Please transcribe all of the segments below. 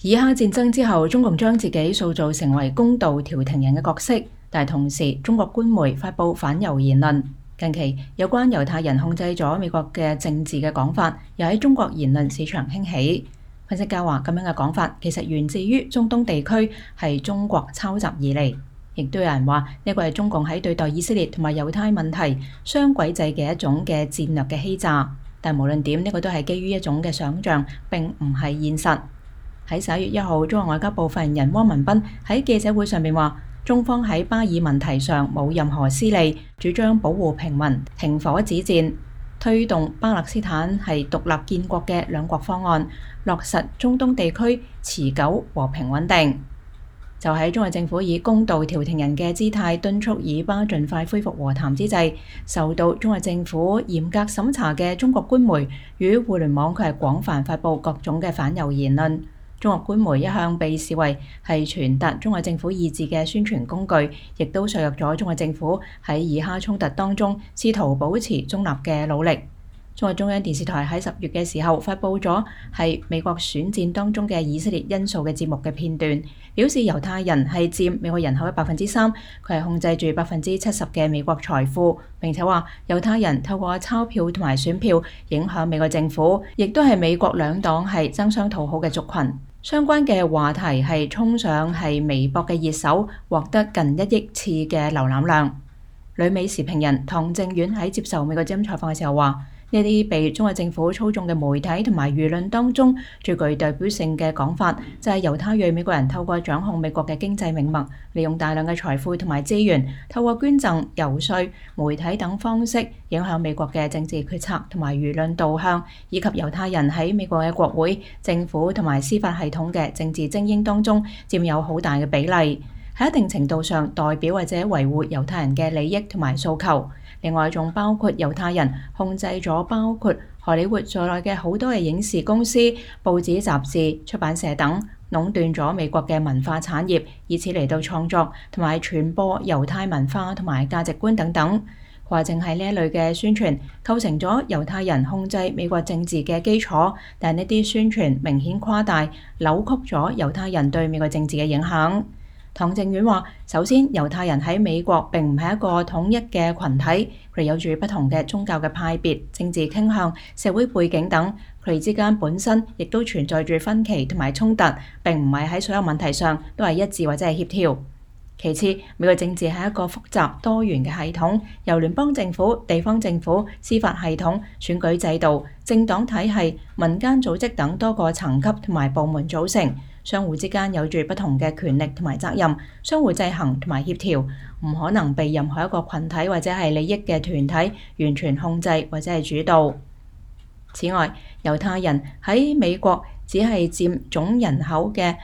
以哈戰爭之後，中共將自己塑造成為公道調停人嘅角色，但同時中國官媒發布反猶言論。近期有關猶太人控制咗美國嘅政治嘅講法，又喺中國言論市場興起。分析家話咁樣嘅講法其實源自於中東地區係中國抄襲而嚟，亦都有人話呢個係中共喺對待以色列同埋猶太問題雙軌制嘅一種嘅戰略嘅欺詐。但無論點，呢個都係基於一種嘅想像，並唔係現實。喺11月1號，中國外交部發言人汪文斌喺記者會上面話，中方喺巴以問題上冇任何私利，主張保護平民、停火止戰，推動巴勒斯坦係獨立建國嘅兩國方案，落實中東地區持久和平穩定。就喺中國政府以公道調停人嘅姿態敦促以巴盡快恢復和談之際，受到中國政府嚴格審查嘅中國官媒與互聯網佢係廣泛發布各種嘅反猶言論。中國官媒一向被視為係傳達中國政府意志嘅宣傳工具，亦都削弱咗中國政府喺以哈衝突當中試圖保持中立嘅努力。中國中央電視台喺10月嘅時候發布咗係美國選戰當中嘅以色列因素嘅節目嘅片段，表示猶太人係佔美國人口嘅3%，佢係控制住70%嘅美國財富，並且話猶太人透過鈔票同埋選票影響美國政府，亦都係美國兩黨係爭相討好嘅族群。相關嘅話題係衝上係微博嘅熱搜，獲得近1億次嘅瀏覽量。旅美時評人唐正遠喺接受美國之音採訪嘅時候話，呢啲被中國政府操縱嘅媒體同埋輿論當中，最具代表性嘅講法就係猶太裔美國人透過掌控美國嘅經濟命脈，利用大量嘅財富同埋資源，透過捐贈、遊說、媒體等方式影響美國嘅政治決策同埋輿論導向，以及猶太人喺美國嘅國會、政府同埋司法系統嘅政治精英當中佔有好大嘅比例，喺一定程度上代表或者維護猶太人嘅利益同埋訴求。另外仲包括猶太人控制咗包括荷里活在內嘅好多嘅影視公司、報紙、雜誌、出版社等，壟斷咗美國嘅文化產業，以此嚟到創作同埋傳播猶太文化同埋價值觀等等。話淨係呢一類嘅宣傳構成咗猶太人控制美國政治嘅基礎，但呢啲宣傳明顯誇大、扭曲咗猶太人對美國政治嘅影響。唐正遠話：首先，猶太人喺美國並唔係一個統一嘅群體，佢哋有住不同嘅宗教嘅派別、政治傾向、社會背景等，佢哋之間本身亦都存在住分歧同埋衝突，並唔係喺所有問題上都係一致或者係協調。其次，美國政治係一個複雜多元嘅系統，由聯邦政府、地方政府、司法系統、選舉制度、政黨體系、民間組織等多個層級同埋部門組成。相互之間有住不同嘅權力同埋責任，相互制衡同埋協調，唔可能被任何一個群體或者係利益嘅團體完全控制或者係主導。此外，猶太人喺美國只係佔總人口嘅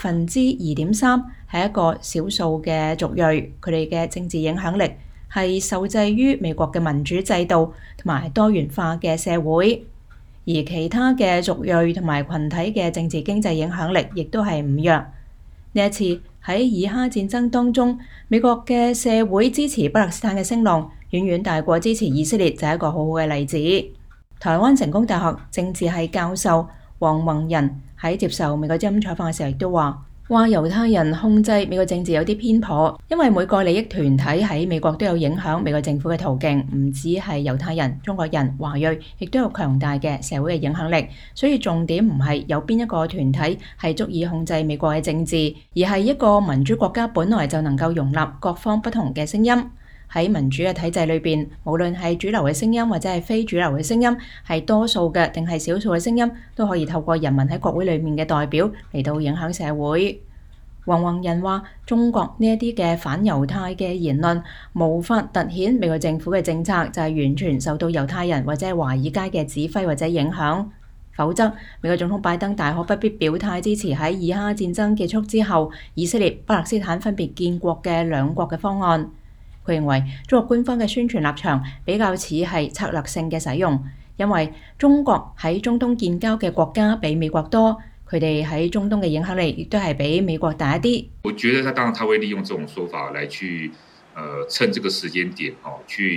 2.3%，係一個少數嘅族裔，佢哋嘅政治影響力係受制於美國嘅民主制度同埋多元化嘅社會。而其他嘅族裔同埋群體嘅政治經濟影響力亦都係唔弱。呢一次喺以哈戰爭當中，美國嘅社會支持巴勒斯坦嘅聲浪遠遠大過支持以色列，就係一個好好嘅例子。台灣成功大學政治系教授黃宏仁喺接受美國之音採訪嘅時候亦都話猶太人控制美國政治有啲偏頗，因為每個利益團體喺美國都有影響美國政府嘅途徑，唔止係猶太人、中國人、華裔，亦都有強大嘅社會嘅影響力。所以重點唔係有邊一個團體係足以控制美國嘅政治，而係一個民主國家本來就能夠容納各方不同嘅聲音。喺民主嘅體制裏邊，無論係主流嘅聲音或者係非主流嘅聲音，係多數嘅定係少數嘅聲音，都可以透過人民喺國會裏面嘅代表嚟到影響社會。黃宏仁話：中國呢一啲嘅反猶太嘅言論，無法凸顯美國政府嘅政策就係完全受到猶太人或者係華爾街嘅指揮或者影響，否則美國總統拜登大可不必表態支持喺以哈戰爭結束之後，以色列、巴勒斯坦分別建國嘅兩國嘅方案。佢認為中國官方嘅宣傳立場比較似係策略性嘅使用，因為中國喺中東建交嘅國家比美國多，佢哋喺中東嘅影響力亦都係比美國大一啲。 我覺得他當然他會利用這種說法來去趁這個時間點去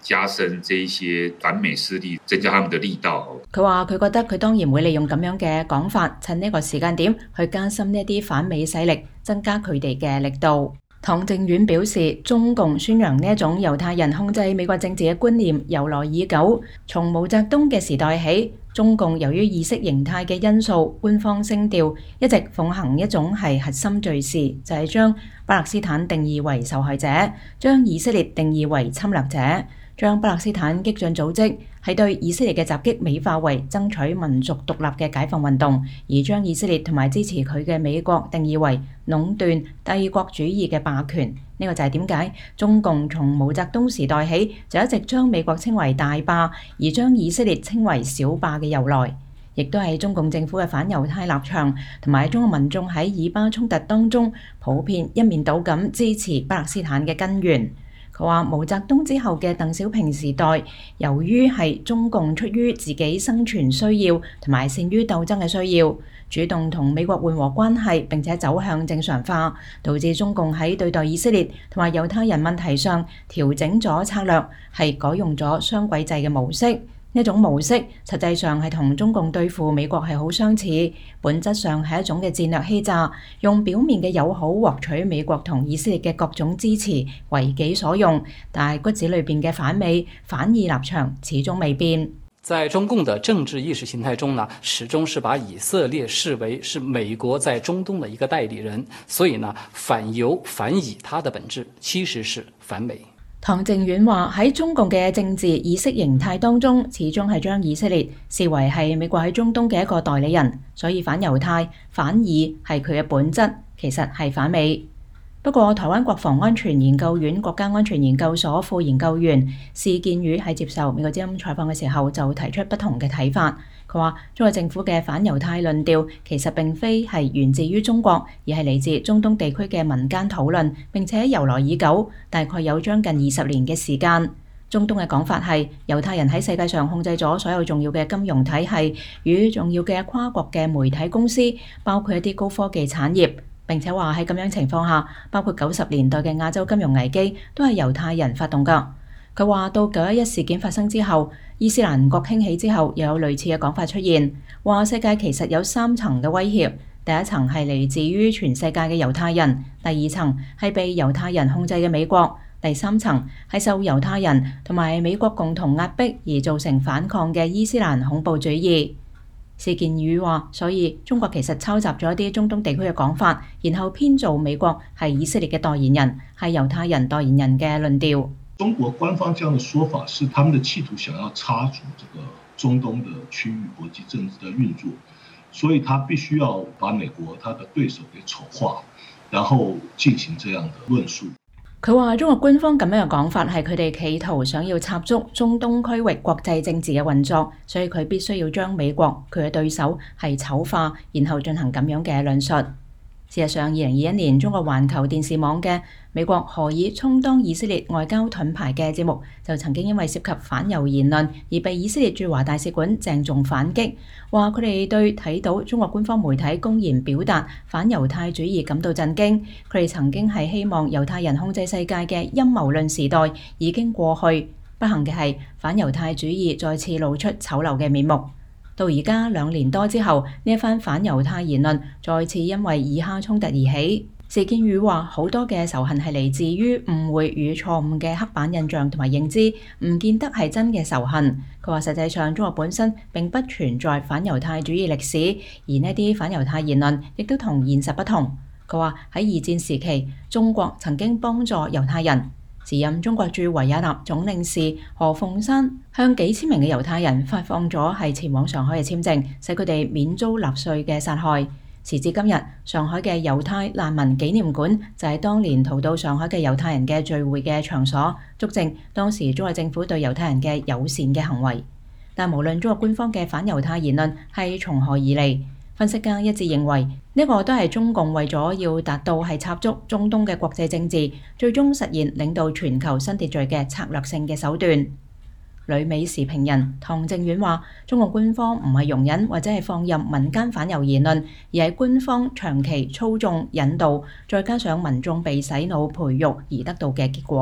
加深這一些反美勢力，增加他們的力道。 佢話佢覺得佢當然會利用咁樣嘅講法，趁呢個時間點去加深呢啲反美勢力，增加佢哋嘅力度。唐靖遠表示，中共宣揚呢一種猶太人控制美國政治嘅觀念由來已久，從毛澤東嘅時代起，中共由於意識形態嘅因素，官方聲調一直奉行一種係核心敘事，就係將巴勒斯坦定義為受害者，將以色列定義為侵略者，將巴勒斯坦激進組織係對以色列嘅襲擊美化為爭取民族獨立嘅解放運動，而將以色列同埋支持佢嘅美國定義為壟斷帝國主義嘅霸權。呢個就係點解中共從毛澤東時代起就一直將美國稱為大霸，而將以色列稱為小霸嘅由來，亦都係中共政府嘅反猶太立場同埋中國民眾喺以巴衝突當中普遍一面倒咁支持巴勒斯坦嘅根源。佢話毛澤東之後嘅鄧小平時代，由於係中共出於自己生存需要同埋善於鬥爭嘅需要，主動同美國緩和關係並且走向正常化，導致中共喺對待以色列同埋猶太人問題上調整咗策略，係改用咗雙軌制嘅模式。呢種模式實際上係同中共對付美國係好相似，本質上係一種嘅戰略欺詐，用表面嘅友好獲取美國同以色列嘅各種支持，為己所用，但係骨子裏邊嘅反美反義立場始終未變。 在中共的政治意識形態中呢，始終是把以色列視為是美國在中東的一個代理人，所以呢，反猶反以，它的本質其實是反美。 唐靖遠話喺中共嘅政治意識形態當中，始終係將以色列視為係美國喺中東嘅一個代理人，所以反猶太反以係佢嘅本質，其實係反美。不過，台灣國防安全研究院國家安全研究所副研究員施建宇喺接受美國之音採訪嘅時候就提出不同嘅睇法。佢話中國政府嘅反猶太論調其實並非係源自於中國，而係嚟自中東地區嘅民間討論，並且由來已久，大概有將近20年嘅時間。中東嘅講法係猶太人喺世界上控制咗所有重要嘅金融體系與重要嘅跨國嘅媒體公司，包括一啲高科技產業。並且話喺咁樣情況下，包括90年代嘅亞洲金融危機都係猶太人發動㗎。佢話到911事件發生之後，伊斯蘭國興起之後，又有類似嘅講法出現，話世界其實有3層嘅威脅。第一層係嚟自於全世界嘅猶太人，第二層係被猶太人控制嘅美國，第三層係受猶太人同埋美國共同壓迫而造成反抗嘅伊斯蘭恐怖主義。施建宇話，所以中國其實抄襲咗一啲中東地區嘅講法，然後編造美國係以色列嘅代言人，係猶太人代言人嘅論調。 中國官方這樣的說法是他們的企圖，想要插足這個中東的區域國際政治的運作，所以他必須要把美國他的對手給醜化，然後進行這樣的論述。 佢話中國官方咁樣嘅講法係佢哋企圖想要插足中東區域國際政治嘅運作，所以佢必須要將美國佢嘅對手係醜化，然後進行咁樣嘅論述。事實上，2021年中國環球電視網嘅美國何以充當以色列外交盾牌嘅節目，就曾經因為涉及反猶言論而被以色列駐華大使館鄭重反擊，話佢哋對睇到中國官方媒體公然表達反猶太主義感到震驚。佢哋曾經係希望猶太人控制世界嘅陰謀論時代已經過去，不幸嘅係反猶太主義再次露出醜陋嘅面目。到而家2年多之後，呢一番反猶太言論再次因為以哈衝突而起。施建宇話好多嘅仇恨係嚟自於誤會與錯誤嘅刻板印象同埋認知，唔見得係真嘅仇恨。佢話實際上中國本身並不存在反猶太主義歷史，而呢啲反猶太言論亦都同現實不同。佢話喺2戰時期，中國曾經幫助猶太人。時任中國駐維也納總領事何鳳山向幾千名嘅猶太人發放咗係前往上海嘅簽證，使佢哋免遭納粹嘅殺害。時至今日，上海嘅猶太難民紀念館就係當年逃到上海嘅猶太人嘅聚會嘅場所，足證當時中國政府對猶太人嘅友善嘅行為。但無論中國官方嘅反猶太言論係從何而嚟，分析家一致認為呢個都係中共為咗要達到係插足中東嘅國際政治，最終實現領導全球新秩序嘅策略性嘅手段。旅美時評人唐靖遠話：中國官方唔係容忍或者係放任民間反猶言論，而係官方長期操縱引導，再加上民眾被洗腦培育而得到嘅結果。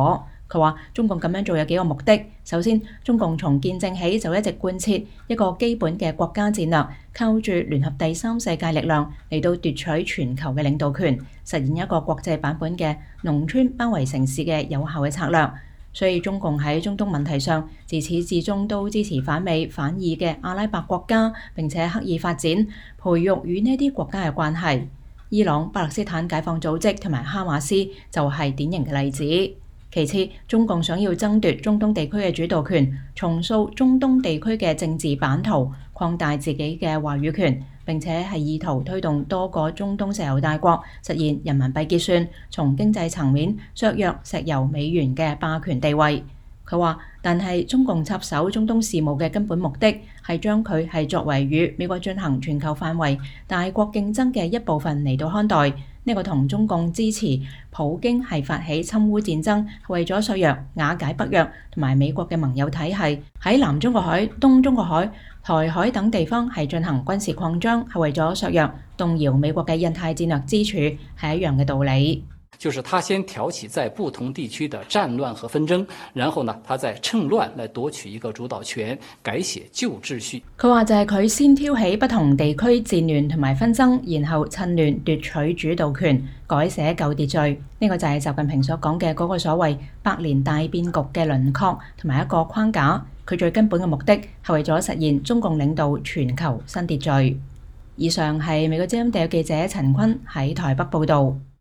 佢話中共咁樣做有幾個目的。首先，中共從建政起就一直貫徹一個基本嘅國家戰略，靠住聯合第三世界力量嚟到奪取全球嘅領導權，實現一個國際版本嘅農村包圍城市嘅有效嘅策略。所以中共喺中東問題上，自始至終都支持反美反意嘅阿拉伯國家，並且刻意發展培育與呢啲國家嘅關係。伊朗、巴勒斯坦解放組織同埋哈馬斯就係典型嘅例子。其次，中共想要爭奪中東地區嘅主導權，重塑中東地區嘅政治版圖，擴大自己嘅話語權，並且係意圖推動多個中東石油大國實現人民幣結算，從經濟層面削弱石油美元嘅霸權地位。佢話，但係中共插手中東事務嘅根本目的係將佢係作為與美國進行全球範圍大國競爭嘅一部分嚟到看待。呢個同中共支持普京係發起侵烏戰爭，係為咗削弱瓦解北約同埋美國嘅盟友體系，喺南中國海、東中國海、台海等地方係進行軍事擴張，係為咗削弱動搖美國嘅印太戰略支柱，係一樣嘅道理。 就是他先挑起在不同地區的戰亂和紛爭，然後呢，他再趁亂來奪取一個主導權，改寫舊秩序。 佢話就係佢先挑起不同地區戰亂同埋紛爭，然後趁亂奪取主導權，改寫舊秩序。呢個就係習近平所講嘅嗰個所謂百年大變局嘅輪廓同埋一個框架。佢最根本嘅目的係為咗實現中共領導全球新秩序。以上係美國之音特約記者陳坤喺台北報導。